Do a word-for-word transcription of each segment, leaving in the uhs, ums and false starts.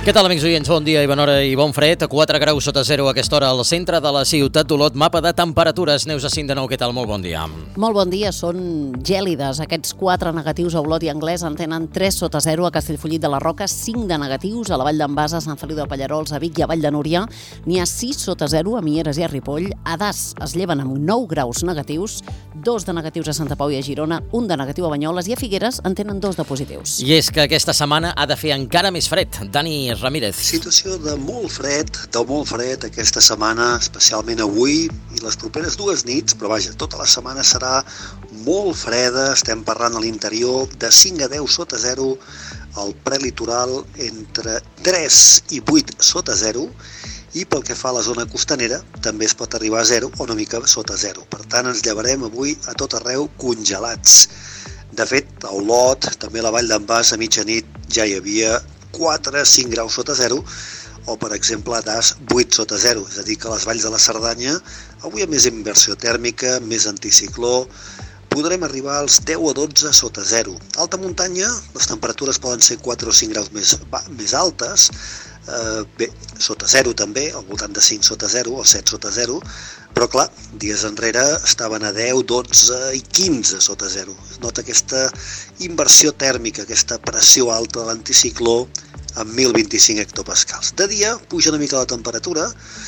Què tal, amics oients? Bon dia i bona hora i bon fred. A quatre graus sota zero a aquesta hora al centre de la ciutat d'Olot. Mapa de temperatures. Neus a cinc de nou, què tal? Molt bon dia. Molt bon dia. Són gèlides. Aquests quatre negatius a Olot i Anglès en tenen tres sota zero. A Castellfollit de la Roca, cinc de negatius. A la Vall d'en Bas, a Sant Feliu de Pallerols, a Vic i a Vall de Núria n'hi ha sis sota zero a Mieres i a Ripoll. A Das es lleven amb nou graus negatius, dos de negatius a Santa Pau i a Girona, un de negatiu a Banyoles, i a Figueres en tenen dos de positius. I és que aquesta setmana ha de fer encara més fred. Dani Ramírez. Situació de molt fred, de molt fred aquesta setmana, especialment avui i les properes dues nits, però vaja, tota la setmana serà molt freda. Estem parlant a l'interior de cinc a deu sota zero, al prelitoral entre tres i vuit sota zero, i pel que fa a la zona costanera també es pot arribar a zero o una mica sota zero. Per tant, ens llevarem avui a tot arreu congelats. De fet, a Olot, també a la Vall d'en Bas, a mitjanit ja hi havia quatre a cinc graus sota zero, o per exemple a Das vuit sota zero, és a dir que a les valls de la Cerdanya avui hi ha més inversió tèrmica, més anticicló, podrem arribar als deu o dotze sota zero. A alta muntanya les temperatures poden ser quatre o cinc graus més, més altes, eh, bé, sota zero també, al voltant de cinc sota zero o set sota zero, però clar, dies enrere estaven a deu, dotze i quinze sota zero. Es nota aquesta inversió tèrmica, aquesta pressió alta de l'anticicló amb mil vint-i-cinc hectopascals. De dia puja una mica la temperatura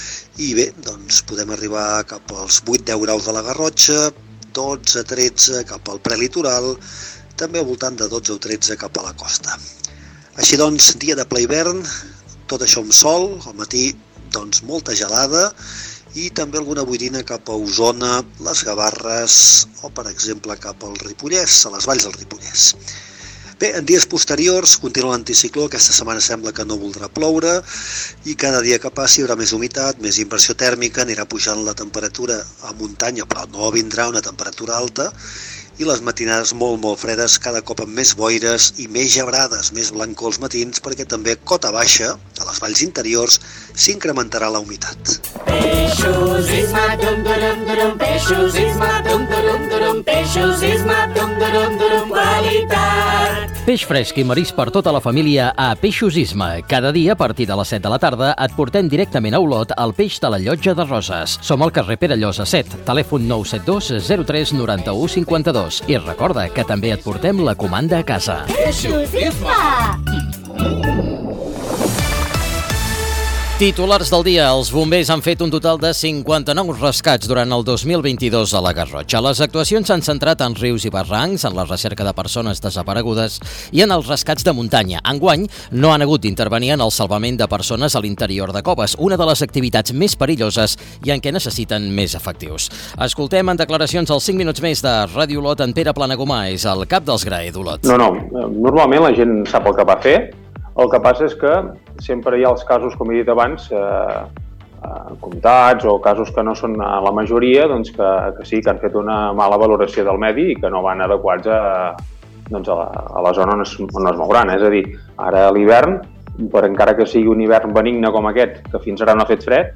i bé, doncs podem arribar cap als vuit a deu graus de la Garrotxa, dotze a tretze cap al prelitoral, també al voltant de dotze o tretze cap a la costa. Així doncs, dia de ple hivern, tot això amb sol, al matí doncs molta gelada i també alguna boirina cap a Osona, les Gavarres o per exemple cap al Ripollès, a les valls del Ripollès. Bé, en dies posteriors continua l'anticicló, aquesta setmana sembla que no voldrà ploure i cada dia que passi hi haurà més humitat, més inversió tèrmica, anirà pujant la temperatura a muntanya, però no vindrà una temperatura alta, i les matinades molt, molt fredes, cada cop amb més boires i més gebrades, més blancor als matins, perquè també cota baixa, a les valls interiors, s'incrementarà la humitat. Peixos, isma, dum, durum, durum, peixos, isma, dum, durum, durum, peixos, isma, dum, durum, durum, qualitat. Peix fresc i marís per tota la família a Peixos Isma. Cada dia, a partir de les set de la tarda, et portem directament a Olot el peix de la Llotja de Roses. Som al carrer Perellosa set, telèfon nou set dos zero tres nou u cinc dos. I recorda que també et portem la comanda a casa. Peixos, isma! Titulars del dia. Els bombers han fet un total de cinquanta-nou rescats durant el dos mil vint-i-dos a la Garrotxa. Les actuacions s'han centrat en rius i barrancs, en la recerca de persones desaparegudes i en els rescats de muntanya. Enguany no han hagut d'intervenir en el salvament de persones a l'interior de coves, una de les activitats més perilloses i en què necessiten més efectius. Escoltem en declaracions als cinc minuts més de Ràdio Olot en Pere Planagumà, és el cap dels G R A E d'Olot. No, no, normalment la gent sap el que va fer. El que passa és que sempre hi ha els casos, com he dit abans, eh, eh, comptats o casos que no són la majoria, doncs que, que sí, que han fet una mala valoració del medi i que no van adequats a, doncs a, la, a la zona on es, on es mouran. És a dir, ara a l'hivern, per encara que sigui un hivern benigne com aquest, que fins ara no ha fet fred,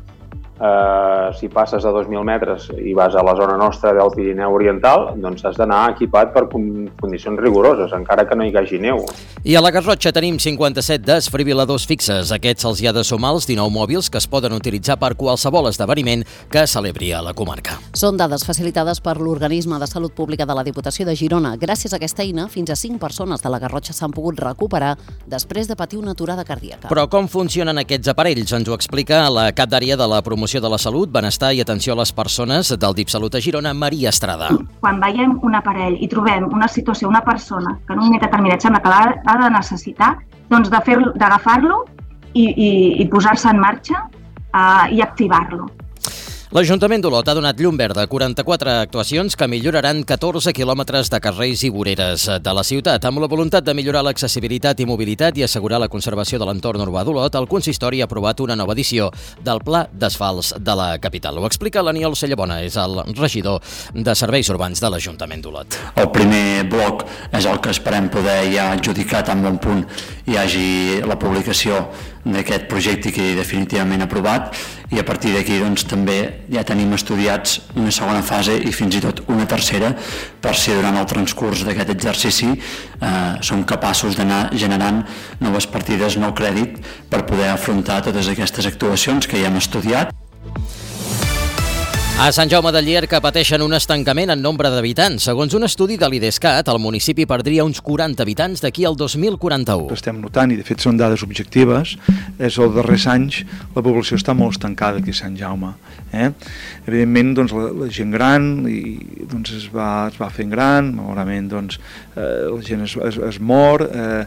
eh, si passes a dos mil metres i vas a la zona nostra del Pirineu Oriental, doncs has d'anar equipat per condicions rigoroses, encara que no hi hagi neu. I a la Garrotxa tenim cinquanta-set desfibril·ladors fixes. Aquests els hi ha de sumar els dinou mòbils que es poden utilitzar per qualsevol esdeveniment que celebri a la comarca. Són dades facilitades per l'Organisme de Salut Pública de la Diputació de Girona. Gràcies a aquesta eina, fins a cinc persones de la Garrotxa s'han pogut recuperar després de patir una aturada cardíaca. Però com funcionen aquests aparells? Ens ho explica la cap d'àrea de la promoció de la salut, benestar i atenció a les persones del DIPSalut a Girona, Maria Estrada. Quan veiem un aparell i trobem una situació, una persona que en un moment determinat sembla que l'ha de necessitar, doncs d'agafar-lo i, i, i posar-se en marxa uh, i activar-lo. L'Ajuntament d'Olot ha donat llum verda a quaranta-quatre actuacions que milloraran catorze quilòmetres de carrers i voreres de la ciutat. Amb la voluntat de millorar l'accessibilitat i mobilitat i assegurar la conservació de l'entorn urbà d'Olot, el consistori ha aprovat una nova edició del Pla d'Asfalts de la capital. Ho explica l'Aniol Cellabona, és el regidor de Serveis Urbans de l'Ajuntament d'Olot. El primer bloc és el que esperem poder ja adjudicar tan bon punt hi hagi la publicació d'aquest projecte que definitivament aprovat, i a partir d'aquí doncs, també ja tenim estudiats una segona fase i fins i tot una tercera per si durant el transcurs d'aquest exercici eh, som capaços d'anar generant noves partides, nou crèdit per poder afrontar totes aquestes actuacions que ja hem estudiat. A Sant Jaume de Llierca pateixen un estancament en nombre d'habitants. Segons un estudi de l'IDESCAT, el municipi perdria uns quaranta habitants d'aquí al dos mil quaranta-u. Estem notant, i de fet són dades objectives, és els darrers anys la població està molt estancada aquí a Sant Jaume. Eh? Evidentment, doncs, la, la gent gran i, doncs, es, va, es va fent gran, malauradament doncs, eh, la gent es, es, es mor, eh,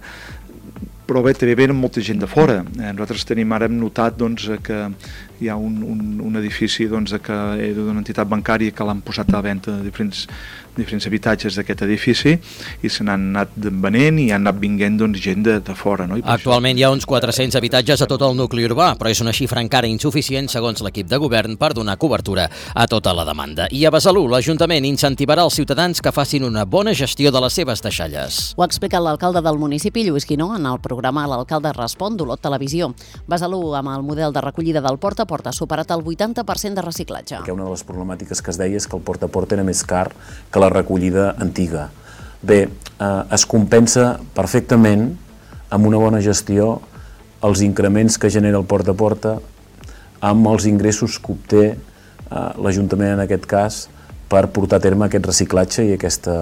però bé, també venen molta gent de fora. Eh, nosaltres tenim, ara hem notat doncs, que hi ha un, un, un edifici doncs, que és d'una entitat bancària que l'han posat a la venda de diferents, diferents habitatges d'aquest edifici i se n'han anat venent i han anat vinguent doncs, gent de, de fora. No? Actualment hi ha uns quatre-cents habitatges a tot el nucli urbà, però és una xifra encara insuficient segons l'equip de govern per donar cobertura a tota la demanda. I a Besalú, l'Ajuntament incentivarà els ciutadans que facin una bona gestió de les seves deixalles. Ho ha explicat l'alcalde del municipi, Lluís Quinó, en el programa L'Alcalde Respon d'Olot Televisió. Besalú, amb el model de recollida del porta a porta, ha superat el vuitanta per cent de reciclatge. Una de les problemàtiques que es deia és que el porta a porta era més car que la recollida antiga. Bé, eh, es compensa perfectament amb una bona gestió els increments que genera el porta a porta amb els ingressos que obté eh, l'Ajuntament en aquest cas per portar a terme aquest reciclatge i aquesta,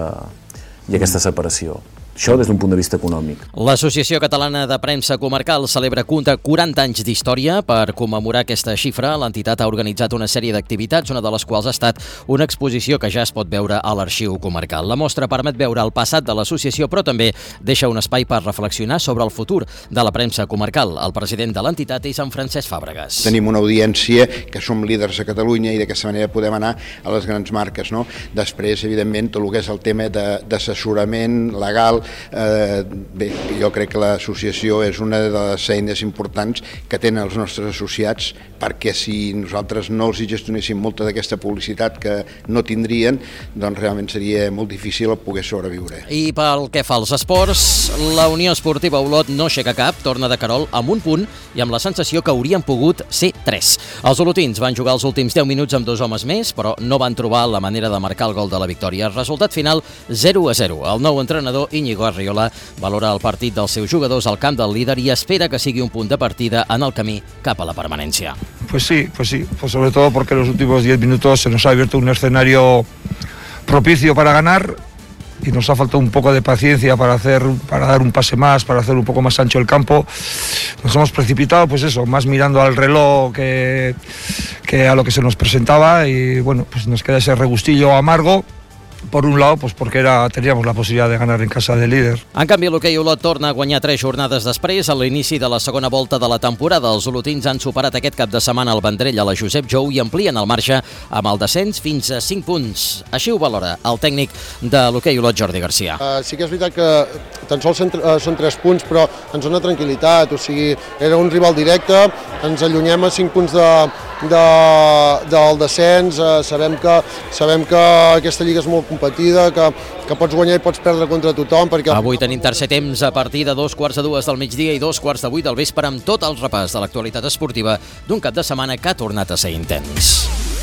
i aquesta separació. Això des d'un punt de vista econòmic. L'Associació Catalana de Premsa Comarcal celebra quaranta anys d'història. Per commemorar aquesta xifra, l'entitat ha organitzat una sèrie d'activitats, una de les quals ha estat una exposició que ja es pot veure a l'Arxiu Comarcal. La mostra permet veure el passat de l'associació, però també deixa un espai per reflexionar sobre el futur de la premsa comarcal. El president de l'entitat és en Francesc Fàbregas. Tenim una audiència que som líders a Catalunya i d'aquesta manera podem anar a les grans marques. No? Després, evidentment, tot el que és el tema d'assessorament legal. Eh, bé, jo crec que l'associació és una de les eines importants que tenen els nostres associats, perquè si nosaltres no els hi gestionéssim molta d'aquesta publicitat que no tindrien, doncs realment seria molt difícil poder sobreviure. I pel que fa als esports, la Unió Esportiva Olot no aixeca cap, torna de Querol amb un punt i amb la sensació que haurien pogut ser tres. Els olotins van jugar els últims deu minuts amb dos homes més, però no van trobar la manera de marcar el gol de la victòria. Resultat final zero a zero. El nou entrenador Íñigo Arriola valora el partit dels seus jugadors al camp del líder i espera que sigui un punt de partida en el camí cap a la permanència. Pues sí, pues sí, pues sobre todo porque en los últimos diez minutos se nos ha abierto un escenario propicio para ganar y nos ha faltado un poco de paciencia para hacer, para dar un pase más, para hacer un poco más ancho el campo. Nos hemos precipitado, pues eso, más mirando al reloj que, que a lo que se nos presentaba y bueno, pues nos queda ese regustillo amargo. Per un lado, pues porque era, teníamos la possibilitat de ganar en casa del líder. En canvi, l'hoquei Olot torna a guanyar tres jornades després. A l'inici de la segona volta de la temporada, els olotins han superat aquest cap de setmana el Vendrell a la Josep Jou i amplien el marge amb el descens fins a cinc punts. Així ho valora el tècnic de l'hoquei Olot, Jordi Garcia. Uh, sí que és veritat que tan sols uh, són tres punts, però ens dona tranquil·litat. O sigui, era un rival directe, ens allunyem a cinc punts de, de, del descens. Uh, sabem, que, sabem que aquesta lliga és molt competida, que, que pots guanyar i pots perdre contra tothom. Perquè... Avui tenim tercer temps a partir de dos quarts de dues del migdia i dos quarts de vuit del vespre amb tot el repàs de l'actualitat esportiva d'un cap de setmana que ha tornat a ser intens.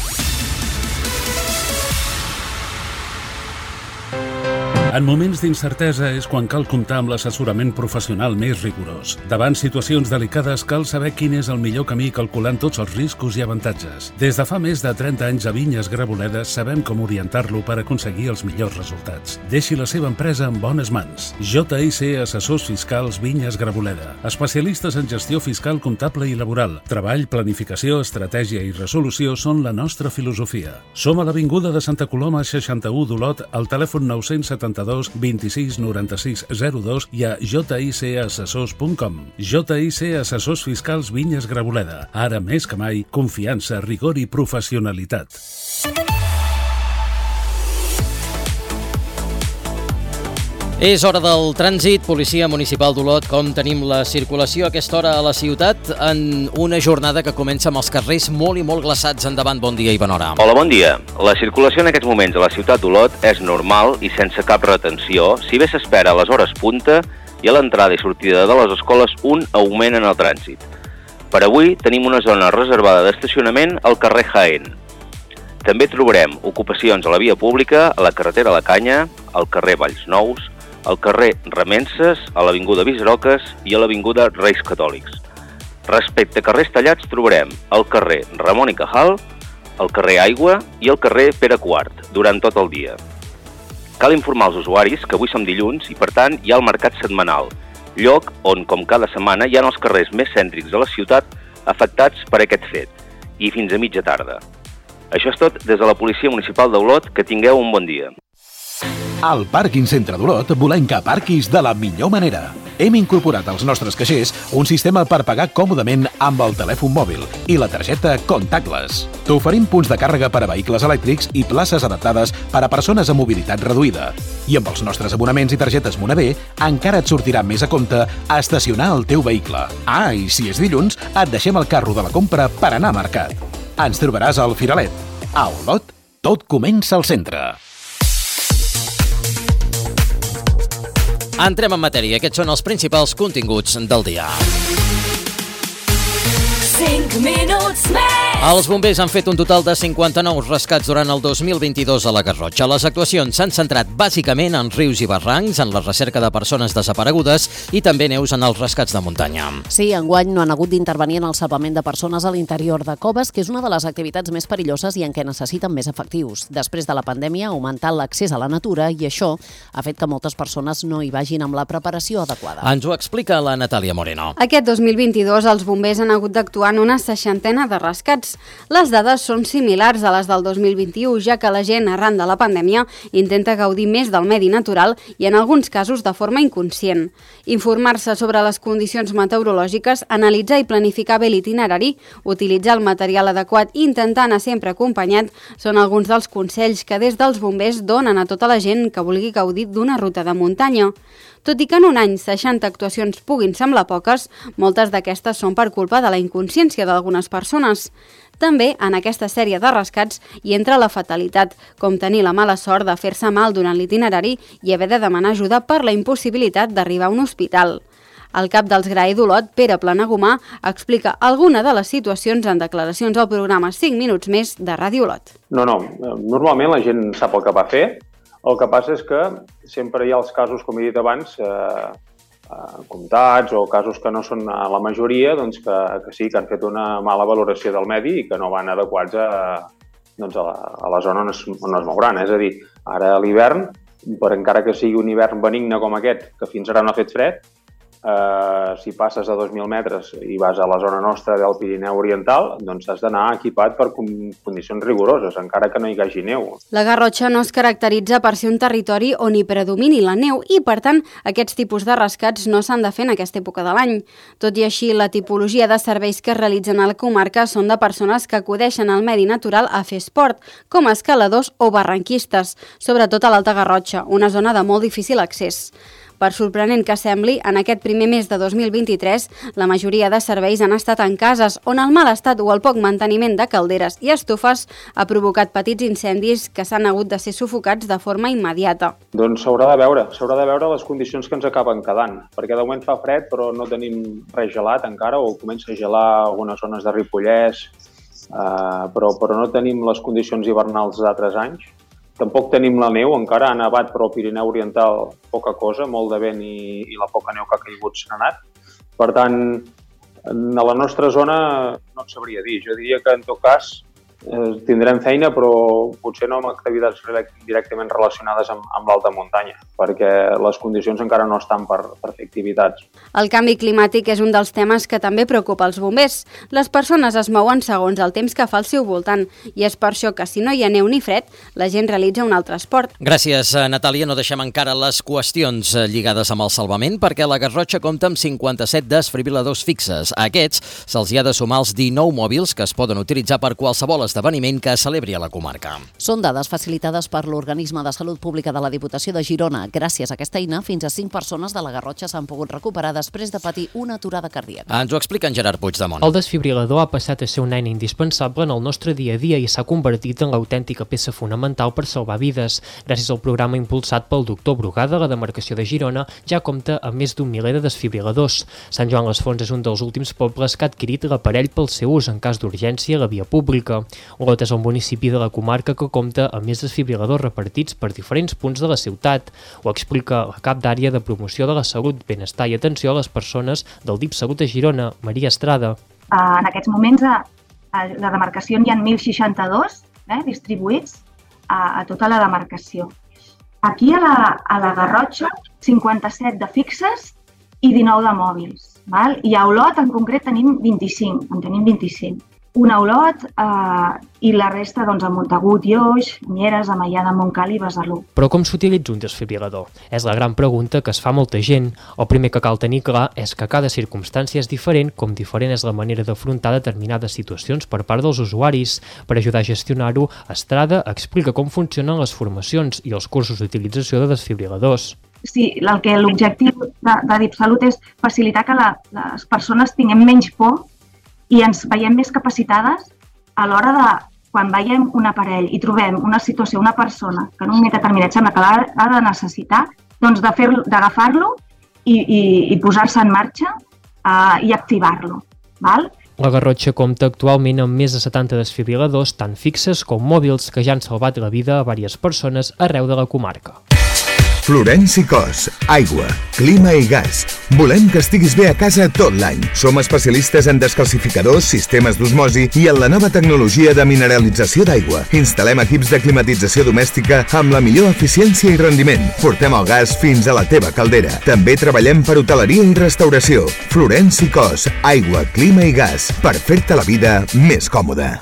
En moments d'incertesa és quan cal comptar amb l'assessorament professional més rigorós. Davant situacions delicades cal saber quin és el millor camí calculant tots els riscos i avantatges. Des de fa més de trenta anys a Vinyes Graboledes sabem com orientar-lo per aconseguir els millors resultats. Deixi la seva empresa en bones mans. J I C Assessors Fiscals Vinyes Graboleda. Especialistes en gestió fiscal, comptable i laboral. Treball, planificació, estratègia i resolució són la nostra filosofia. Som a l'Avinguda de Santa Coloma seixanta-u d'Olot al telèfon nou setanta dos vint-i-sis noranta-sis zero dos i a j i c assessors punt com. J I C Assessors Fiscals Vinyes Graboleda. Ara més que mai, confiança, rigor i professionalitat. És hora del trànsit. Policia Municipal d'Olot, com tenim la circulació a aquesta hora a la ciutat en una jornada que comença amb els carrers molt i molt glaçats. Endavant, bon dia i bona hora. Hola, bon dia. La circulació en aquests moments a la ciutat d'Olot és normal i sense cap retenció, si bé s'espera a les hores punta i a l'entrada i sortida de les escoles un augment en el trànsit. Per avui tenim una zona reservada d'estacionament al carrer Jaén. També trobarem ocupacions a la via pública, a la carretera La Canya, al carrer Valls Nous, al carrer Remenses, a l'avinguda Visaroques i a l'avinguda Reis Catòlics. Respecte a carrers tallats trobarem al carrer Ramon i Cajal, al carrer Aigua i al carrer Pere Quart, durant tot el dia. Cal informar als usuaris que avui som dilluns i, per tant, hi ha el mercat setmanal, lloc on, com cada setmana, hi ha els carrers més cèntrics de la ciutat afectats per aquest fet, i fins a mitja tarda. Això és tot des de la Policia Municipal d'Olot. Que tingueu un bon dia. Al Pàrquing Centre d'Olot volem que aparquis de la millor manera. Hem incorporat als nostres caixers un sistema per pagar còmodament amb el telèfon mòbil i la targeta contactless. T'oferim punts de càrrega per a vehicles elèctrics i places adaptades per a persones amb mobilitat reduïda. I amb els nostres abonaments i targetes Moneder encara et sortirà més a compte a estacionar el teu vehicle. Ah, i si és dilluns, et deixem el carro de la compra per anar a mercat. Ens trobaràs al Firalet. A Olot, tot comença al centre. Entrem en matèria. Aquests són els principals continguts del dia. cinc minuts més. Els bombers han fet un total de cinquanta-nou rescats durant el dos mil vint-i-dos a la Garrotxa. Les actuacions s'han centrat bàsicament en rius i barrancs, en la recerca de persones desaparegudes i també neus en els rescats de muntanya. Sí, enguany no han hagut d'intervenir en el salvament de persones a l'interior de coves, que és una de les activitats més perilloses i en què necessiten més efectius. Després de la pandèmia ha augmentat l'accés a la natura i això ha fet que moltes persones no hi vagin amb la preparació adequada. Ens ho explica la Natàlia Moreno. Aquest dos mil vint-i-dos els bombers han hagut d'actuar en una seixantena de rescats. Les dades són similars a les del dos mil vint-i-u, ja que la gent, arran de la pandèmia, intenta gaudir més del medi natural i, en alguns casos, de forma inconscient. Informar-se sobre les condicions meteorològiques, analitzar i planificar bé l'itinerari, utilitzar el material adequat i intentar anar sempre acompanyat són alguns dels consells que des dels bombers donen a tota la gent que vulgui gaudir d'una ruta de muntanya. Tot i que en un any seixanta actuacions puguin semblar poques, moltes d'aquestes són per culpa de la inconsciència d'algunes persones. També en aquesta sèrie de rescats hi entra la fatalitat, com tenir la mala sort de fer-se mal durant l'itinerari i haver de demanar ajuda per la impossibilitat d'arribar a un hospital. El cap dels G R A E d'Olot, Pere Planagumà, explica alguna de les situacions en declaracions al programa cinc minuts més de Ràdio Olot. No, no, normalment la gent sap el que va fer. El que passa és que sempre hi ha els casos, com he dit abans, eh, eh, comptats o casos que no són la majoria, doncs que, que sí, que han fet una mala valoració del medi i que no van adequats a, doncs a, la, a la zona on es, on es mouran. És a dir, ara a l'hivern, per encara que sigui un hivern benigne com aquest, que fins ara no ha fet fred, eh, si passes a dos mil metres i vas a la zona nostra del Pirineu Oriental, doncs has d'anar equipat per condicions rigoroses, encara que no hi hagi neu. La Garrotxa no es caracteritza per ser un territori on hi predomini la neu i, per tant, aquests tipus de rescats no s'han de fer en aquesta època de l'any. Tot i així, la tipologia de serveis que es realitzen a la comarca són de persones que acudeixen al medi natural a fer esport, com escaladors o barranquistes, sobretot a l'Alta Garrotxa, una zona de molt difícil accés. Per sorprenent que sembli, en aquest primer mes de dos mil vint-i-tres, la majoria de serveis han estat en cases on el mal estat o el poc manteniment de calderes i estufes ha provocat petits incendis que s'han hagut de ser sufocats de forma immediata. Doncs s'haurà de veure, s'haurà de veure les condicions que ens acaben quedant, perquè de moment fa fred però no tenim res gelat encara, o comença a gelar algunes zones de Ripollès, eh, però, però no tenim les condicions hivernals d'altres anys. Tampoc tenim la neu, encara ha nevat, però al Pirineu Oriental poca cosa, molt de vent i, i la poca neu que ha caigut s'ha anat. Per tant, a la nostra zona no et sabria dir. Jo diria que en tot cas eh, tindrem feina, però potser no amb activitats directament relacionades amb, amb l'alta muntanya, perquè les condicions encara no estan per, per fer activitats. El canvi climàtic és un dels temes que també preocupa els bombers. Les persones es mouen segons el temps que fa al seu voltant i és per això que si no hi ha neu ni fred, la gent realitza un altre esport. Gràcies, Natàlia. No deixem encara les qüestions lligades amb el salvament perquè la Garrotxa compta amb cinquanta-set desfibril·ladors fixes. A aquests se'ls hi ha de sumar els dinou mòbils que es poden utilitzar per qualsevol esdeveniment que es celebri a la comarca. Són dades facilitades per l'Organisme de Salut Pública de la Diputació de Girona. Gràcies a aquesta eina, fins a cinc persones de la Garrotxa s'han pogut recuperar després de patir una aturada cardíaca. Ens ho explica en Gerard Puigdemont. El desfibrilador ha passat a ser una eina indispensable en el nostre dia a dia i s'ha convertit en l'autèntica peça fonamental per salvar vides. Gràcies al programa impulsat pel doctor Brugada, la demarcació de Girona ja compta amb més d'un miler de desfibriladors. Sant Joan les Fonts és un dels últims pobles que ha adquirit l'aparell pel seu ús en cas d'urgència a la via pública. Olot és el municipi de la comarca que compta amb més desfibriladors repartits per diferents punts de la ciutat. Ho explica la cap d'àrea de promoció de la salut, benestar i atenció a les persones del D I P Salut a Girona, Maria Estrada. En aquests moments a, a la demarcació hi ha mil seixanta-dos eh, distribuïts a, a tota la demarcació. Aquí a la, a la Garrotxa, cinquanta-set de fixes i dinou de mòbils. Val? I a Olot en concret tenim vint-i-cinc, en tenim vint-i-cinc. Un a Olot eh, i la resta doncs, a Montagut i Oix, Mieres, Amaià, Montcal i Besalú. Però com s'utilitza un desfibrilador? És la gran pregunta que es fa molta gent. El primer que cal tenir clar és que cada circumstància és diferent, com diferent és la manera d'afrontar determinades situacions per part dels usuaris. Per ajudar a gestionar-ho, Estrada explica com funcionen les formacions i els cursos d'utilització de desfibriladors. Sí, el que l'objectiu de, de D I P Salut és facilitar que la, les persones tinguem menys por i ens veiem més capacitades a l'hora de, quan veiem un aparell i trobem una situació, una persona que en un moment determinat sembla que l'ha de necessitar, doncs d'agafar-lo i, i, i posar-se en marxa uh, i activar-lo. Val? La Garrotxa compta actualment amb més de setanta desfibriladors, tant fixes com mòbils, que ja han salvat la vida a diverses persones arreu de la comarca. Florenci Cos, aigua, clima i gas. Volem que estiguis bé a casa tot l'any. Som especialistes en descalcificadors, sistemes d'osmosi i en la nova tecnologia de mineralització d'aigua. Instal·lem equips de climatització domèstica amb la millor eficiència i rendiment. Portem el gas fins a la teva caldera. També treballem per hoteleria i restauració. Florenci Cos, aigua, clima i gas. Per fer-te la vida més còmoda.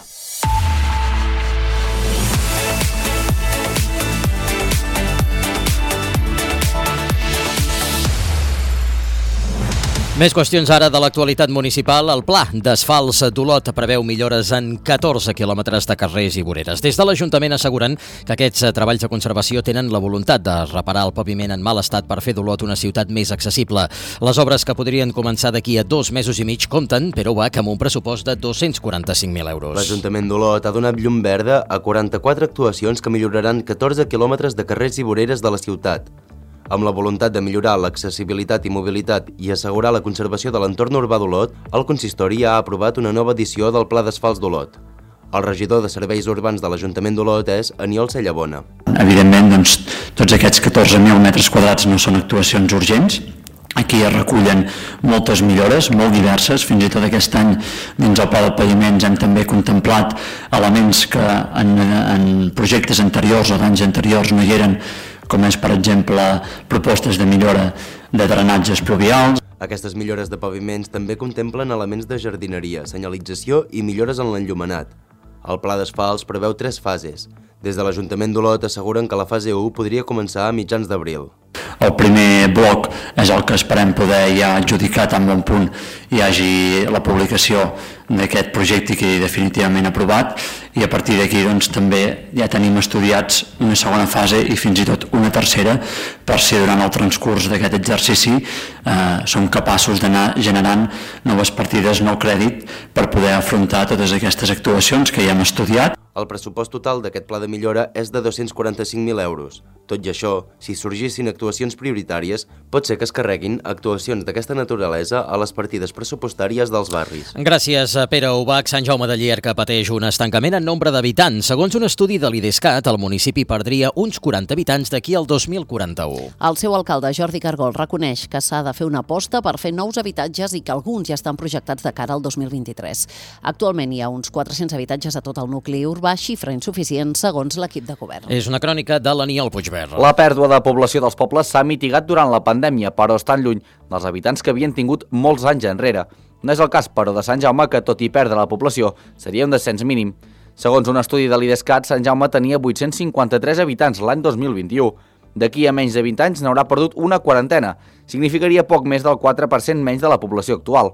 Més qüestions ara de l'actualitat municipal. El pla d'asfalts d'Olot preveu millores en catorze quilòmetres de carrers i voreres. Des de l'Ajuntament asseguren que aquests treballs de conservació tenen la voluntat de reparar el paviment en mal estat per fer d'Olot una ciutat més accessible. Les obres, que podrien començar d'aquí a dos mesos i mig, compten, però va amb un pressupost de dos-cents quaranta-cinc mil euros. L'Ajuntament d'Olot ha donat llum verda a quaranta-quatre actuacions que milloraran catorze quilòmetres de carrers i voreres de la ciutat. Amb la voluntat de millorar l'accessibilitat i mobilitat i assegurar la conservació de l'entorn urbà d'Olot, el consistori ha aprovat una nova edició del Pla d'Asfalts d'Olot. El regidor de Serveis Urbans de l'Ajuntament d'Olot és Aniol Cellabona. Evidentment, doncs, tots aquests catorze mil metres quadrats no són actuacions urgents. Aquí es recullen moltes millores, molt diverses. Fins i tot aquest any, dins el pla de paviments, hem també contemplat elements que en, en projectes anteriors o d'anys anteriors no hi eren, com és, per exemple, propostes de millora de drenatges pluvials. Aquestes millores de paviments també contemplen elements de jardineria, senyalització i millores en l'enllumenat. El pla d'asfalts preveu tres fases. Des de l'Ajuntament d'Olot asseguren que la fase u podria començar a mitjans d'abril. El primer bloc és el que esperem poder ja adjudicar tan bon punt hi hagi la publicació d'aquest projecte que definitivament aprovat, i a partir d'aquí doncs, també ja tenim estudiats una segona fase i fins i tot una tercera per si durant el transcurs d'aquest exercici eh, som capaços d'anar generant noves partides, nou crèdit, per poder afrontar totes aquestes actuacions que ja hem estudiat. El pressupost total d'aquest pla de millora és de dos-cents quaranta-cinc mil euros. Tot i això, si sorgissin actuacions prioritàries, pot ser que es carreguin actuacions d'aquesta naturalesa a les partides pressupostàries dels barris. Gràcies a Pere Ubach. Sant Jaume de Llierca pateix un estancament en nombre d'habitants. Segons un estudi de l'IDESCAT, el municipi perdria uns quaranta habitants d'aquí al dos mil quaranta-u. El seu alcalde, Jordi Cargol, reconeix que s'ha de fer una aposta per fer nous habitatges i que alguns ja estan projectats de cara al dos mil vint-i-tres. Actualment hi ha uns quatre-cents habitatges a tot el nucli urbà, xifra insuficient segons l'equip de govern. És una crònica de l'Aniol Puigverd. La pèrdua de població dels pobles s'ha mitigat durant la pandèmia, però estan lluny dels habitants que havien tingut molts anys enrere. No és el cas, però, de Sant Jaume, que tot i perdre la població seria un descens mínim. Segons un estudi de l'IDESCAT, Sant Jaume tenia vuit-cents cinquanta-tres habitants l'any dos mil vint-i-u. D'aquí a menys de vint anys n'haurà perdut una quarantena. Significaria poc més del quatre per cent menys de la població actual.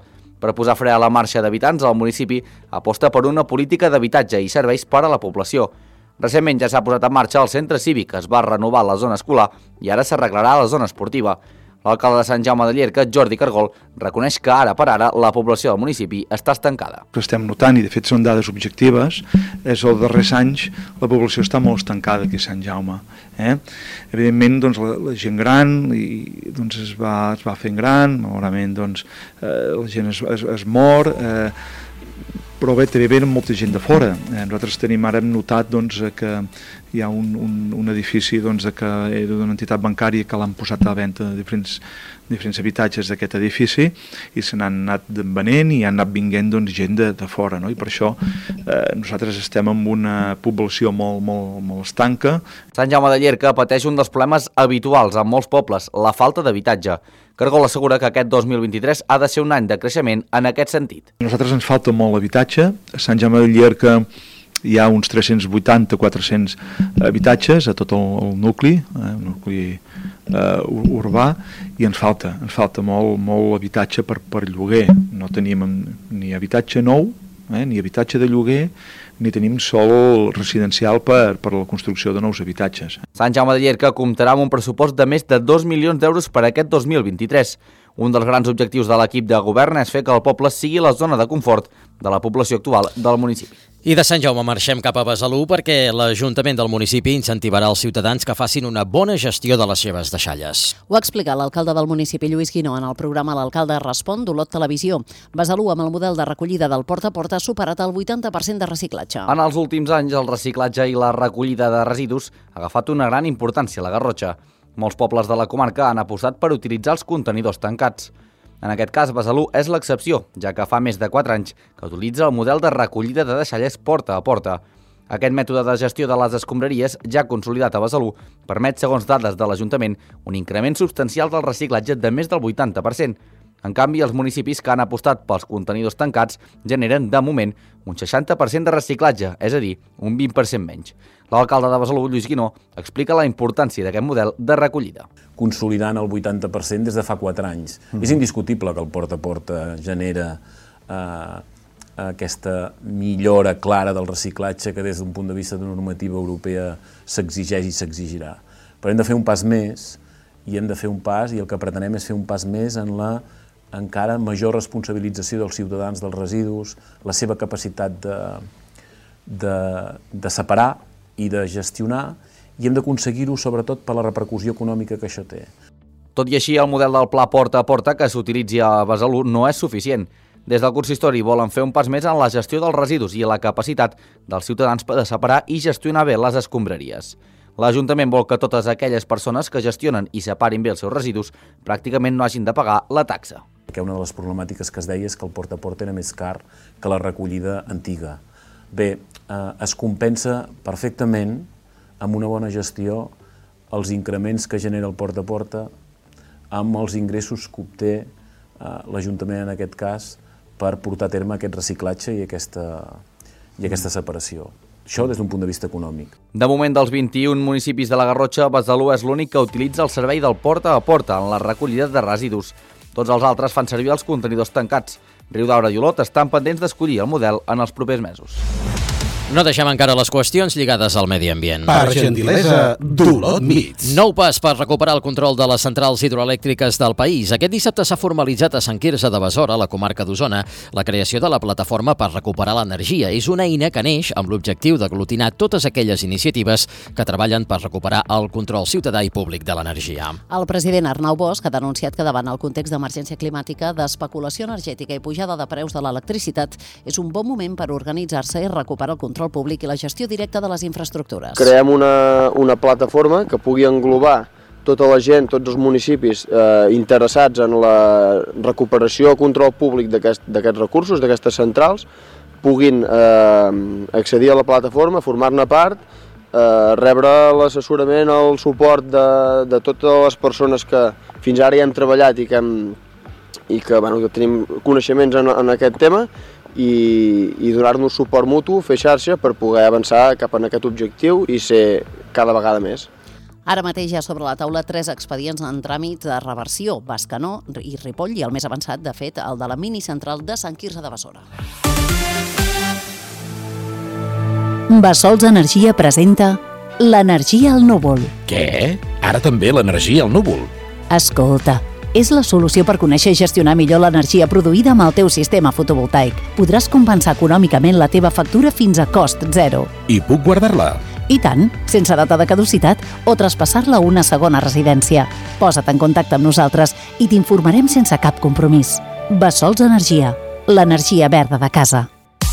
Per posar fre a la marxa d'habitants, el municipi aposta per una política d'habitatge i serveis per a la població. Recentment ja s'ha posat en marxa el centre cívic, es va renovar la zona escolar i ara s'arreglarà la zona esportiva. L'alcalde de Sant Jaume de Llierca, Jordi Cargol, reconeix que ara per ara la població del municipi està estancada. El que estem notant, i de fet són dades objectives, és que els darrers anys la població està molt estancada aquí a Sant Jaume. Eh? Evidentment, doncs, la, la gent gran i, doncs, es, va, es va fent gran, malauradament doncs, eh, la gent es, es, es mor, eh, però bé, també venen molta gent de fora. Eh, nosaltres tenim, ara hem notat doncs, que hi ha un, un, un edifici doncs, que era d'una entitat bancària que l'han posat a la venda de diferents, diferents habitatges d'aquest edifici i se n'han anat venent i han anat vinguent doncs, gent de, de fora, no? I per això eh, nosaltres estem en una població molt, molt, molt estanca. Sant Jaume de Llierca pateix un dels problemes habituals en molts pobles, la falta d'habitatge. Cargol assegura que aquest dos mil vint-i-tres ha de ser un any de creixement en aquest sentit. A nosaltres ens falta molt habitatge. A Sant Jaume de Llierca hi ha uns tres-cents vuitanta a quatre-cents habitatges a tot el, el nucli, eh, un nucli eh, urbà, i ens falta, ens falta molt, molt habitatge per, per lloguer. No tenim ni habitatge nou, eh, ni habitatge de lloguer, ni tenim sol residencial per, per la construcció de nous habitatges. Sant Jaume de Llierca comptarà amb un pressupost de més de dos milions d'euros per aquest dos mil vint-i-tres. Un dels grans objectius de l'equip de govern és fer que el poble sigui la zona de confort de la població actual del municipi. I de Sant Jaume marxem cap a Besalú perquè l'Ajuntament del municipi incentivarà els ciutadans que facin una bona gestió de les seves deixalles. Ho ha explicat l'alcalde del municipi, Lluís Guinó, en el programa L'Alcalde Respon d'Olot Televisió. Besalú, amb el model de recollida del porta a porta, ha superat el vuitanta per cent de reciclatge. En els últims anys, el reciclatge i la recollida de residus ha agafat una gran importància a la Garrotxa. Molts pobles de la comarca han apostat per utilitzar els contenidors tancats. En aquest cas, Besalú és l'excepció, ja que fa més de quatre anys que utilitza el model de recollida de deixalles porta a porta. Aquest mètode de gestió de les escombraries, ja consolidat a Besalú, permet, segons dades de l'Ajuntament, un increment substancial del reciclatge de més del vuitanta per cent. En canvi, els municipis que han apostat pels contenidors tancats generen, de moment, un seixanta per cent de reciclatge, és a dir, un vint per cent menys. L'alcalde de Besalú, Lluís Guinó, explica la importància d'aquest model de recollida. Consolidant el vuitanta per cent des de fa quatre anys. Mm. És indiscutible que el porta a porta genera eh, aquesta millora clara del reciclatge que des d'un punt de vista de normativa europea s'exigeix i s'exigirà. Però hem de fer un pas més i hem de fer un pas, i el que pretenem és fer un pas més en la encara major responsabilització dels ciutadans dels residus, la seva capacitat de, de, de separar i de gestionar, i hem d'aconseguir-ho sobretot per la repercussió econòmica que això té. Tot i així, el model del pla porta a porta que s'utilitzi a Besalú no és suficient. Des del consistori volen fer un pas més en la gestió dels residus i en la capacitat dels ciutadans de separar i gestionar bé les escombraries. L'Ajuntament vol que totes aquelles persones que gestionen i separin bé els seus residus pràcticament no hagin de pagar la taxa. Una de les problemàtiques que es deia és que el porta a porta era més car que la recollida antiga. Bé, eh, es compensa perfectament amb una bona gestió els increments que genera el porta a porta amb els ingressos que obté eh, l'Ajuntament en aquest cas per portar a terme aquest reciclatge i aquesta, i aquesta separació. Això des d'un punt de vista econòmic. De moment, dels vint-i-un municipis de la Garrotxa, Besalú és l'únic que utilitza el servei del porta a porta en la recollida de residus. Tots els altres fan servir els contenidors tancats. Riudaura i Olot estan pendents d'escollir el model en els propers mesos. No deixem encara les qüestions lligades al medi ambient. Per gentilesa d'Olot Meats. Nou pas per recuperar el control de les centrals hidroelèctriques del país. Aquest dissabte s'ha formalitzat a Sant Quirze de Besora, a la comarca d'Osona, la creació de la plataforma per recuperar l'energia. És una eina que neix amb l'objectiu d'aglutinar totes aquelles iniciatives que treballen per recuperar el control ciutadà i públic de l'energia. El president Arnau Bosch ha denunciat que davant el context d'emergència climàtica, d'especulació energètica i pujada de preus de l'electricitat, és un bon moment per organitzar-se i recuperar el control control públic i la gestió directa de les infraestructures. Creem una, una plataforma que pugui englobar tota la gent, tots els municipis eh, interessats en la recuperació o control públic d'aquests aquest recursos, d'aquestes centrals, puguin eh, accedir a la plataforma, formar-ne part, eh, rebre l'assessorament, el suport de, de totes les persones que fins ara hi hem treballat i que, hem, i que, bueno, que tenim coneixements en, en aquest tema, i, i donar-nos suport mutu, fer xarxa per poder avançar cap en aquest objectiu i ser cada vegada més. Ara mateix hi ha sobre la taula tres expedients en tràmit de reversió, Bescanó i Ripoll, i el més avançat, de fet, el de la minicentral de Sant Quirze de Besora. Bessols Energia presenta l'energia al núvol. Què? Ara també l'energia al núvol? Escolta, és la solució per conèixer i gestionar millor l'energia produïda amb el teu sistema fotovoltaic. Podràs compensar econòmicament la teva factura fins a cost zero. I puc guardar-la? I tant, sense data de caducitat o traspassar-la a una segona residència. Posa't en contacte amb nosaltres i t'informarem sense cap compromís. Bessols Energia, l'energia verda de casa.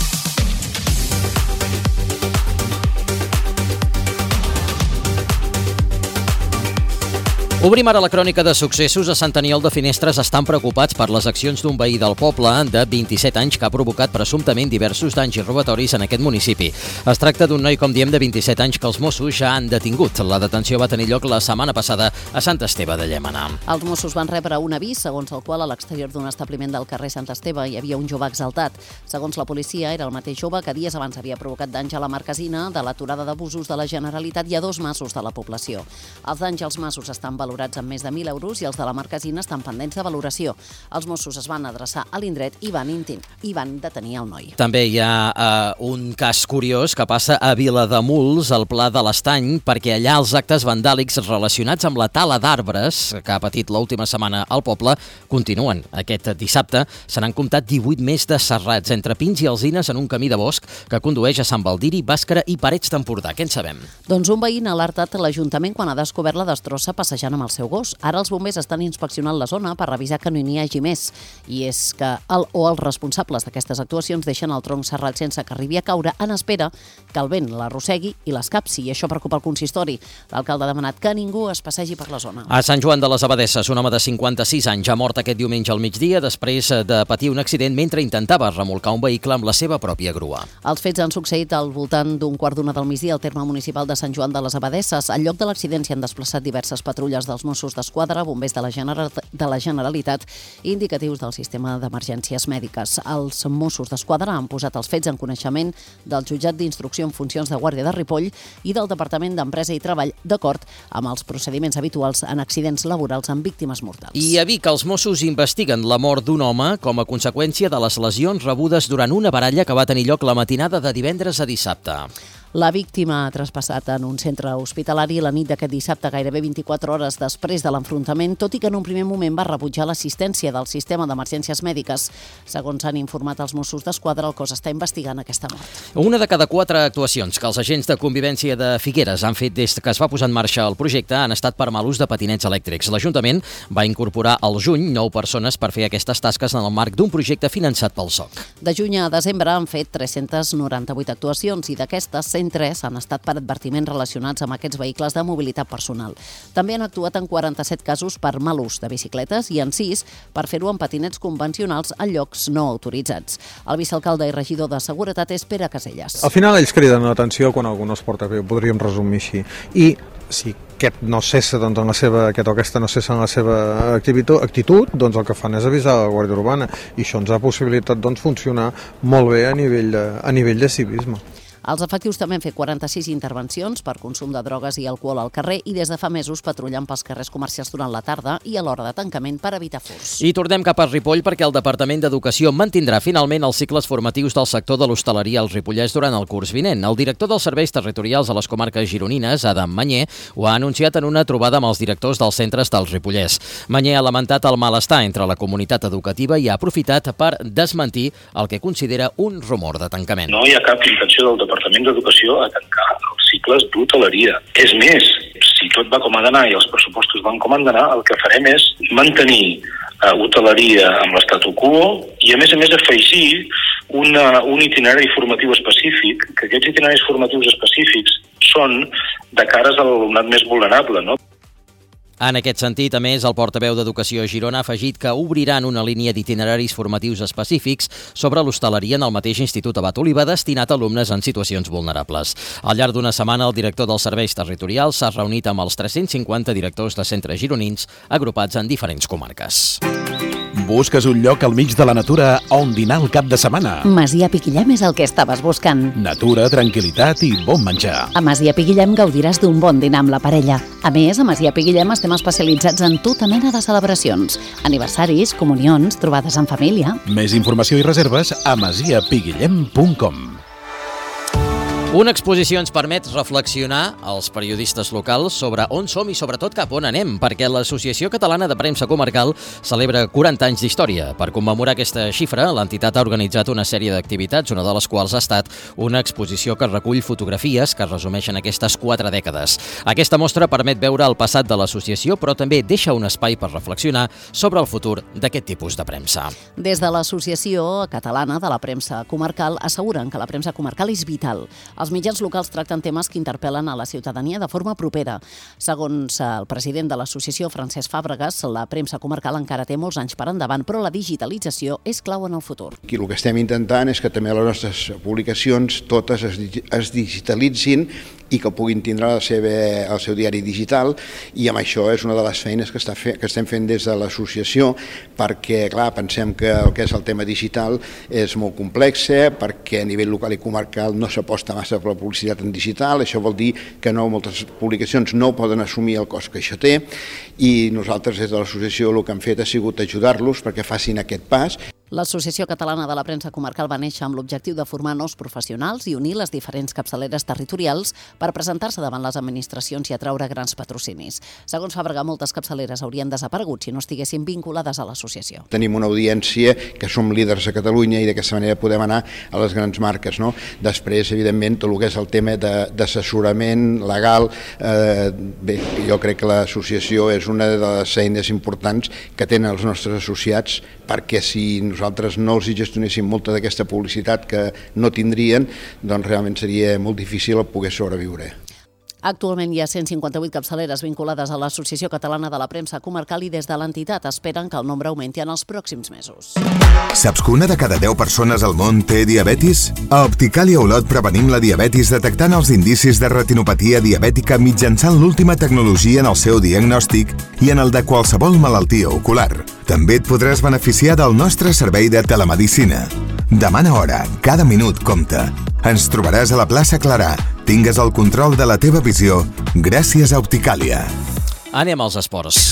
Obrim ara la crònica de successos. A Sant Aniol de Finestres estan preocupats per les accions d'un veí del poble de vint-i-set anys que ha provocat presumptament diversos danys i robatoris en aquest municipi. Es tracta d'un noi, com diem, de vint-i-set anys que els Mossos ja han detingut. La detenció va tenir lloc la setmana passada a Sant Esteve de Llémena. Els Mossos van rebre un avís segons el qual a l'exterior d'un establiment del carrer Sant Esteve hi havia un jove exaltat. Segons la policia, era el mateix jove que dies abans havia provocat danys a la marquesina de l'aturada d'abusos de la Generalitat i a dos masos de la població. Els danys als masos estan valorats amb més de mil euros i els de la marquesina estan pendents de valoració. Els Mossos es van adreçar a l'indret i van, i van detenir el noi. També hi ha uh, un cas curiós que passa a Vilademuls, al Pla de l'Estany, perquè allà els actes vandàlics relacionats amb la tala d'arbres que ha patit l'última setmana al poble continuen. Aquest dissabte se n'han comptat divuit més de serrats entre pins i alzines en un camí de bosc que condueix a Sant Baldiri, Bàscara i Parets d'Empordà. Què en sabem? Doncs un veí n'ha alertat l'Ajuntament quan ha descobert la destrossa passejant amb el seu gos. Ara els bombers estan inspeccionant la zona per revisar que no n'hi hagi més. I és que el o els responsables d'aquestes actuacions deixen el tronc serrat sense que arribi a caure en espera que el vent l'arrossegui i l'escapsi. I això preocupa el consistori. L'alcalde ha demanat que ningú es passegi per la zona. A Sant Joan de les Abadesses, un home de cinquanta-sis anys ha mort aquest diumenge al migdia després de patir un accident mentre intentava remolcar un vehicle amb la seva pròpia grua. Els fets han succeït al voltant d'un quart d'una del migdia al terme municipal de Sant Joan de les Abadesses. Al lloc de l'accident s'hi han desplaçat diverses patrulles dels Mossos d'Esquadra, bombers de la, General, de la Generalitat i indicatius del sistema d'emergències mèdiques. Els Mossos d'Esquadra han posat els fets en coneixement del jutjat d'instrucció en funcions de Guàrdia de Ripoll i del Departament d'Empresa i Treball, d'acord amb els procediments habituals en accidents laborals amb víctimes mortals. I a Vic, els Mossos investiguen la mort d'un home com a conseqüència de les lesions rebudes durant una baralla que va tenir lloc la matinada de divendres a dissabte. La víctima ha traspassat en un centre hospitalari la nit d'aquest dissabte, gairebé vint-i-quatre hores després de l'enfrontament, tot i que en un primer moment va rebutjar l'assistència del sistema d'emergències mèdiques. Segons han informat els Mossos d'Esquadra, el cos està investigant aquesta mort. Una de cada quatre actuacions que els agents de convivència de Figueres han fet des que es va posar en marxa el projecte han estat per mal ús de patinets elèctrics. L'Ajuntament va incorporar al juny nou persones per fer aquestes tasques en el marc d'un projecte finançat pel S O C. De juny a desembre han fet tres-centes noranta-vuit actuacions i d'aquestes cent tres han estat per advertiments relacionats amb aquests vehicles de mobilitat personal. També han actuat en quaranta-set casos per mal ús de bicicletes i en sis per fer-ho amb patinets convencionals a llocs no autoritzats. El vicealcalde i regidor de Seguretat és Pere Caselles. Al final ells criden l'atenció quan algú no es porta bé, ho podríem resumir així. I si aquest no cessa doncs, en la seva, aquest o aquesta no cessa en la seva activitat, actitud, doncs el que fan és avisar la Guàrdia Urbana i això ens ha possibilitat doncs, funcionar molt bé a nivell de, a nivell de civisme. Els efectius també han fet quaranta-sis intervencions per consum de drogues i alcohol al carrer i des de fa mesos patrullant pels carrers comercials durant la tarda i a l'hora de tancament per evitar furts. I tornem cap a Ripoll perquè el Departament d'Educació mantindrà finalment els cicles formatius del sector de l'hostaleria al Ripollès durant el curs vinent. El director dels serveis territorials a les comarques gironines, Adam Manyer, ho ha anunciat en una trobada amb els directors dels centres del Ripollès. Manyer ha lamentat el malestar entre la comunitat educativa i ha aprofitat per desmentir el que considera un rumor de tancament. No hi ha cap intenció del Departament d'Educació a tancar els cicles d'hoteleria. És més, si tot va com ha d'anar i els pressupostos van com han d'anar, el que farem és mantenir eh, hoteleria amb l'estatu quo i a més a més afegir una, un itinerari formatiu específic, que aquests itineraris formatius específics són de cares a l'alumnat més vulnerable, no? En aquest sentit, a més, el portaveu d'Educació a Girona ha afegit que obriran una línia d'itineraris formatius específics sobre l'hostaleria en el mateix Institut Abat Oliva destinat a alumnes en situacions vulnerables. Al llarg d'una setmana, el director dels serveis territorials s'ha reunit amb els tres-cents cinquanta directors de centres gironins agrupats en diferents comarques. Busques un lloc al mig de la natura on dinar el cap de setmana? Masia Piquillem és el que estaves buscant. Natura, tranquil·litat i bon menjar. A Masia Piquillem gaudiràs d'un bon dinar amb la parella. A més, a Masia Piquillem estem especialitzats en tota mena de celebracions. Aniversaris, comunions, trobades en família. Més informació i reserves a masia piguillem punt com. Una exposició ens permet reflexionar als periodistes locals sobre on som i sobretot cap on anem, perquè l'Associació Catalana de Premsa Comarcal celebra quaranta anys d'història. Per commemorar aquesta xifra, l'entitat ha organitzat una sèrie d'activitats, una de les quals ha estat una exposició que recull fotografies que resumeixen aquestes quatre dècades. Aquesta mostra permet veure el passat de l'associació, però també deixa un espai per reflexionar sobre el futur d'aquest tipus de premsa. Des de l'Associació Catalana de la Premsa Comarcal asseguren que la premsa comarcal és vital. Els mitjans locals tracten temes que interpel·len a la ciutadania de forma propera. Segons el president de l'associació, Francesc Fàbregas, la premsa comarcal encara té molts anys per endavant, però la digitalització és clau en el futur. Aquí el que estem intentant és que també les nostres publicacions totes es, es digitalitzin i que puguin tindre la seva, el seu diari digital, i amb això és una de les feines que, està fe, que estem fent des de l'associació, perquè clar, pensem que el que és el tema digital és molt complex, perquè a nivell local i comarcal no s'aposta massa per la publicitat en digital. Això vol dir que no, moltes publicacions no poden assumir el cost que això té, i nosaltres des de l'associació el que hem fet ha sigut ajudar-los perquè facin aquest pas. L'Associació Catalana de la Premsa Comarcal va néixer amb l'objectiu de formar nous professionals i unir les diferents capçaleres territorials per presentar-se davant les administracions i atraure grans patrocinis. Segons Fàbrega, moltes capçaleres haurien desaparegut si no estiguessin vinculades a l'associació. Tenim una audiència que som líders a Catalunya i d'aquesta manera podem anar a les grans marques, no? Després, evidentment, tot el que és el tema d'assessorament legal, eh, bé, jo crec que l'associació és una de les eines importants que tenen els nostres associats, perquè si nosaltres no els hi gestionéssim molta d'aquesta publicitat que no tindrien, doncs realment seria molt difícil poder sobreviure. Actualment hi ha cent cinquanta-vuit capçaleres vinculades a l'Associació Catalana de la Premsa Comarcal i des de l'entitat esperen que el nombre augmenti en els pròxims mesos. Saps que una de cada deu persones al món té diabetis? A Opticàlia Olot prevenim la diabetis detectant els indicis de retinopatia diabètica mitjançant l'última tecnologia en el seu diagnòstic i en el de qualsevol malaltia ocular. També et podràs beneficiar del nostre servei de telemedicina. Demana hora, cada minut compta. Ens trobaràs a la plaça Clarà. Tingues el control de la teva visió gràcies a Opticàlia. Anem als esports.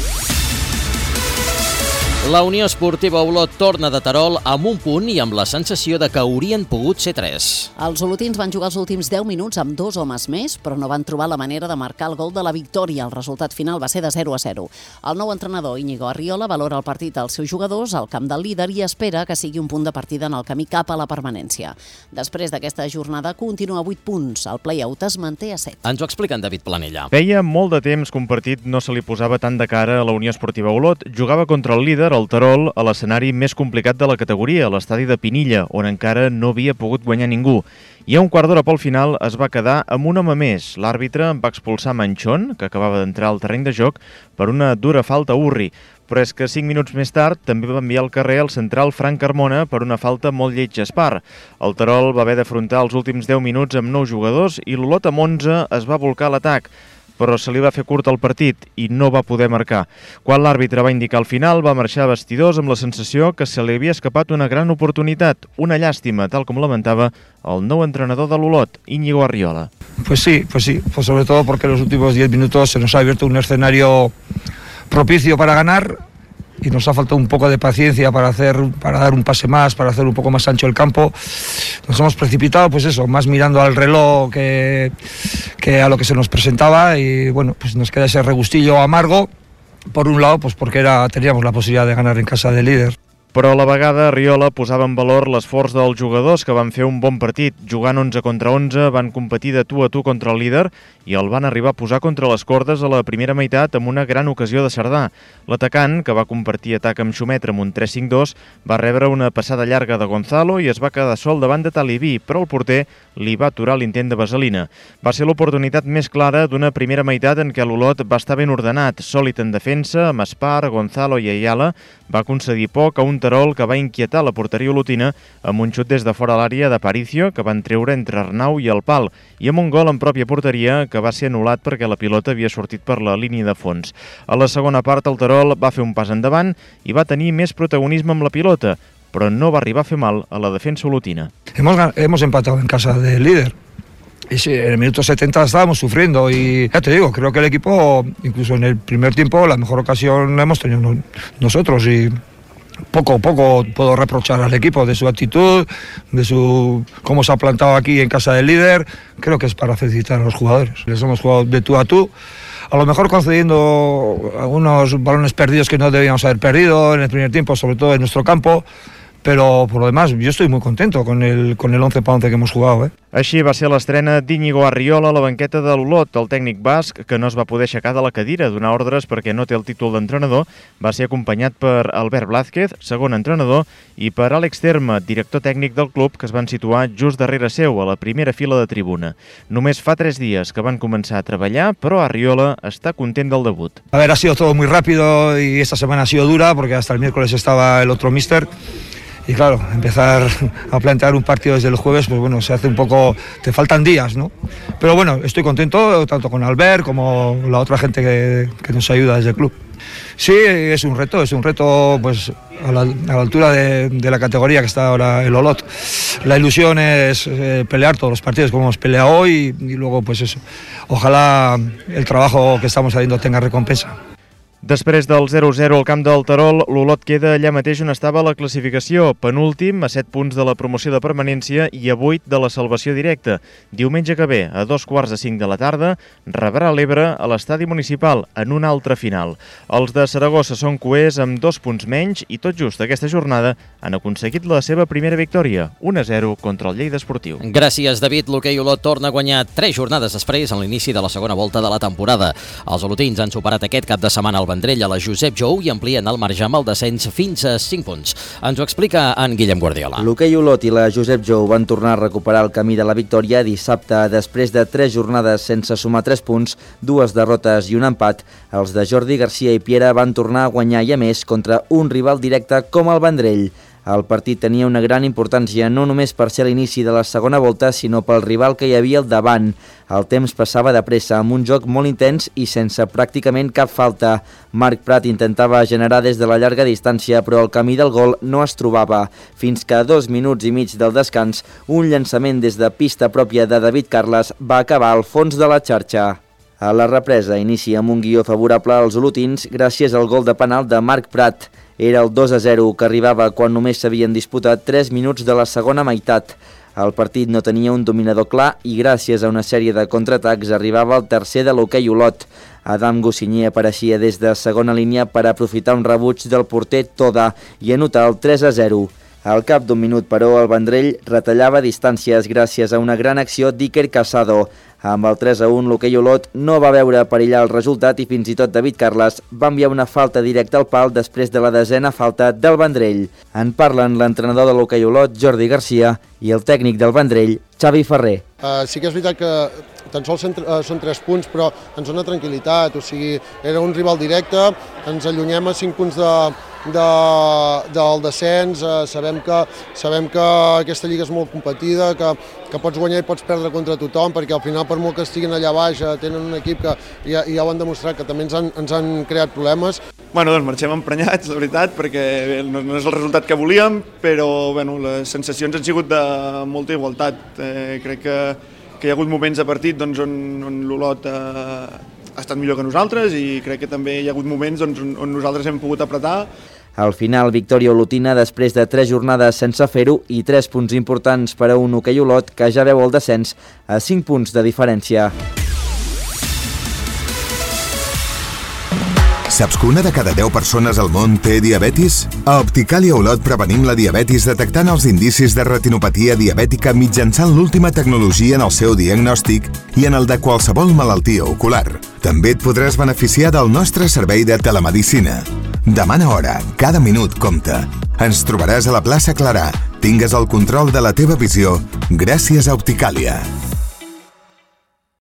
La Unió Esportiva Olot torna de Terol amb un punt i amb la sensació de que haurien pogut ser tres. Els olotins van jugar els últims deu minuts amb dos homes més, però no van trobar la manera de marcar el gol de la victòria. El resultat final va ser de zero a zero. El nou entrenador, Íñigo Arriola, valora el partit als seus jugadors al camp del líder i espera que sigui un punt de partida en el camí cap a la permanència. Després d'aquesta jornada continua a vuit punts. El play-out es manté a set. Ens ho explica en David Planella. Feia molt de temps que un partit no se li posava tant de cara a la Unió Esportiva Olot. Jugava contra el líder, el Terol, a l'escenari més complicat de la categoria, a l'estadi de Pinilla, on encara no havia pogut guanyar ningú. I a un quart d'hora pel final es va quedar amb un home més. L'àrbitre va expulsar Manchón, que acabava d'entrar al terreny de joc, per una dura falta a Urri. Però és que cinc minuts més tard també va enviar al carrer el central Frank Carmona per una falta molt lleig a Espar. El Terol va haver d'afrontar els últims deu minuts amb nou jugadors i l'Olot amb onze es va volcar a l'atac, però se li va fer curt el partit i no va poder marcar. Quan l'àrbitre va indicar el final, va marxar a vestidors amb la sensació que se li havia escapat una gran oportunitat, una llàstima, tal com lamentava el nou entrenador de l'Olot, Íñigo Arriola. Pues sí, pues sí, pues sobre todo porque en los últimos diez minutos se nos ha abierto un escenario propicio para ganar y nos ha faltado un poco de paciencia para hacer, para dar un pase más, para hacer un poco más ancho el campo. Nos hemos precipitado, pues eso, más mirando al reloj que, que a lo que se nos presentaba, y bueno, pues nos queda ese regustillo amargo, por un lado, pues porque era, teníamos la posibilidad de ganar en casa del líder. Però a la vegada Arriola posava en valor l'esforç dels jugadors que van fer un bon partit. Jugant onze contra onze, van competir de tu a tu contra el líder i el van arribar a posar contra les cordes a la primera meitat amb una gran ocasió de Cerdà. L'atacant, que va compartir atac amb Xumetre amb un tres cinc dos, va rebre una passada llarga de Gonzalo i es va quedar sol davant de Talibí, però el porter li va aturar l'intent de vaselina. Va ser l'oportunitat més clara d'una primera meitat en què l'Olot va estar ben ordenat, sòlid en defensa, amb Espar, Gonzalo i Ayala va concedir poc a un un Terol que va inquietar la porteria olotina amb un xut des de fora l'àrea d'Aparicio que van treure entre Arnau i el pal i amb un gol en pròpia porteria que va ser anul·lat perquè la pilota havia sortit per la línia de fons. A la segona part el Terol va fer un pas endavant i va tenir més protagonisme amb la pilota, però no va arribar a fer mal a la defensa olotina. Hemos, hemos empatado en casa del líder. Y sí, en el minuto setenta estábamos sufriendo y ya te digo, creo que el equipo, incluso en el primer tiempo, la mejor ocasión la hemos tenido nosotros y poco a poco puedo reprochar al equipo de su actitud, de su cómo se ha plantado aquí en casa del líder. Creo que es para felicitar a los jugadores. Les hemos jugado de tú a tú, a lo mejor concediendo algunos balones perdidos que no debíamos haber perdido en el primer tiempo, sobre todo en nuestro campo. Però, por lo demás, yo estoy muy contento con el, con el once para once que hemos jugado. Eh? Així va ser l'estrena d'Íñigo Arriola a la banqueta de l'Olot. El tècnic basc, que no es va poder aixecar de la cadira a donar ordres perquè no té el títol d'entrenador, va ser acompanyat per Albert Blázquez, segon entrenador, i per Àlex Terme, director tècnic del club, que es van situar just darrere seu, a la primera fila de tribuna. Només fa tres dies que van començar a treballar, però Arriola està content del debut. A ver, ha sido todo muy rápido y esta semana ha sido dura porque hasta el miércoles estaba el otro míster. Y claro, empezar a plantear un partido desde el jueves, pues bueno, se hace un poco, te faltan días, ¿no? Pero bueno, estoy contento, tanto con Albert como la otra gente que, que nos ayuda desde el club. Sí, es un reto, es un reto pues a la, a la altura de, de la categoría que está ahora el Olot. La ilusión es eh, pelear todos los partidos como hemos peleado hoy y, y luego pues eso, ojalá el trabajo que estamos haciendo tenga recompensa. Després del zero a zero al camp del Terol, l'Olot queda allà mateix on estava la classificació, penúltim, a set punts de la promoció de permanència i a vuit de la salvació directa. Diumenge que ve, a dos quarts de cinc de la tarda, rebrà l'Ebre a l'estadi municipal en una altra final. Els de Saragossa són coers amb dos punts menys i tot just aquesta jornada han aconseguit la seva primera victòria, un a zero contra el Lleida Esportiu. Gràcies, David. L'hoquei Olot torna a guanyar tres jornades després en l'inici de la segona volta de la temporada. Els olotins han superat aquest cap de setmana el Vendrell a la Josep Jou i amplien el marge amb el descens fins a cinc punts. Ens ho explica en Guillem Guardiola. L'hoquei Olot i la Josep Jou van tornar a recuperar el camí de la victòria dissabte després de tres jornades sense sumar tres punts, dues derrotes i un empat. Els de Jordi Garcia i Piera van tornar a guanyar i a més contra un rival directe com el Vendrell. El partit tenia una gran importància no només per ser l'inici de la segona volta, sinó pel rival que hi havia al davant. El temps passava de pressa, amb un joc molt intens i sense pràcticament cap falta. Marc Prat intentava generar des de la llarga distància, però el camí del gol no es trobava. Fins que a dos minuts i mig del descans, un llançament des de pista pròpia de David Carles va acabar al fons de la xarxa. A la represa inicia amb un guió favorable als olotins gràcies al gol de penal de Marc Prat. Era el dos a zero, que arribava quan només s'havien disputat tres minuts de la segona meitat. El partit no tenia un dominador clar i gràcies a una sèrie de contraatacs arribava el tercer de l'hoquei Olot. Adam Goscinyer apareixia des de segona línia per aprofitar un rebuig del porter Toda i anotar el tres a zero. Al cap d'un minut, però, el Vendrell retallava distàncies gràcies a una gran acció d'Iker Casado. Amb el tres a un, l'hoquei Olot no va veure perillar el resultat i fins i tot David Carles va enviar una falta directa al pal després de la desena falta del Vendrell. En parlen l'entrenador de l'hoquei Olot, Jordi Garcia, i el tècnic del Vendrell, Xavi Ferrer. Uh, sí que és veritat que tan sols són, uh, són tres punts, però ens dona tranquil·litat, o sigui, era un rival directe, ens allunyem a cinc punts de, de, del descens, uh, sabem, que, sabem que aquesta lliga és molt competida, que, que pots guanyar i pots perdre contra tothom, perquè al final, per molt que estiguin allà baix, uh, tenen un equip que ja, ja ho han demostrat, que també ens han, ens han creat problemes. Bueno, doncs marxem emprenyats, la veritat, perquè no, no és el resultat que volíem, però bueno, les sensacions han sigut de molta igualtat. Eh, crec que, que hi ha hagut moments de partit doncs, on, on l'Olot eh, ha estat millor que nosaltres i crec que també hi ha hagut moments doncs, on, on nosaltres hem pogut apretar. Al final, victòria olotina després de tres jornades sense fer-ho i tres punts importants per a un hoquei Olot que ja veu el descens a cinc punts de diferència. Saps que una de cada deu persones al món té diabetis? A Opticàlia Olot prevenim la diabetis detectant els indicis de retinopatia diabètica mitjançant l'última tecnologia en el seu diagnòstic i en el de qualsevol malaltia ocular. També et podràs beneficiar del nostre servei de telemedicina. Demana hora, cada minut compta. Ens trobaràs a la plaça Clarà. Tingues el control de la teva visió gràcies a Opticàlia.